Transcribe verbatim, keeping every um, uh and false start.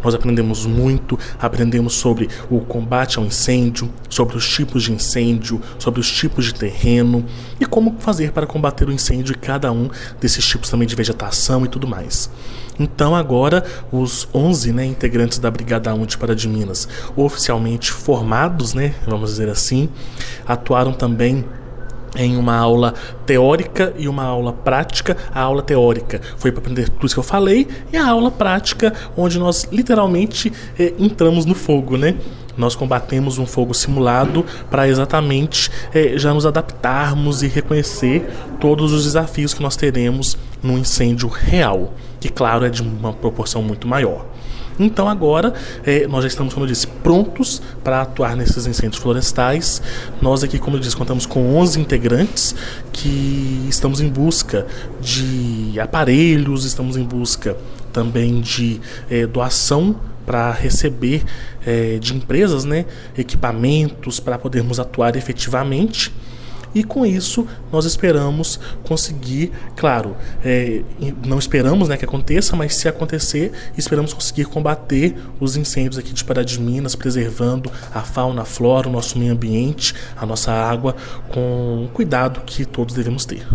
Nós aprendemos muito, aprendemos sobre o combate ao incêndio, sobre os tipos de incêndio, sobre os tipos de terreno e como fazer para combater o incêndio em cada um desses tipos também de vegetação e tudo mais. Então agora os onze, né, integrantes da Brigada um de Pará de Minas, oficialmente formados, né, vamos dizer assim, atuaram também em uma aula teórica e uma aula prática. A aula teórica foi para aprender tudo isso que eu falei, e a aula prática, onde nós literalmente eh, entramos no fogo, né? Nós combatemos um fogo simulado para exatamente eh, já nos adaptarmos e reconhecer todos os desafios que nós teremos num incêndio real, que claro é de uma proporção muito maior. Então agora eh, nós já estamos, como eu disse, prontos para atuar nesses incêndios florestais. Nós aqui, como eu disse, contamos com onze integrantes que estamos em busca de aparelhos, estamos em busca também de eh, doação para receber eh, de empresas, né, equipamentos para podermos atuar efetivamente. E com isso nós esperamos conseguir, claro, é, não esperamos, né, que aconteça, mas se acontecer, esperamos conseguir combater os incêndios aqui de Pará de Minas, preservando a fauna, a flora, o nosso meio ambiente, a nossa água, com o cuidado que todos devemos ter.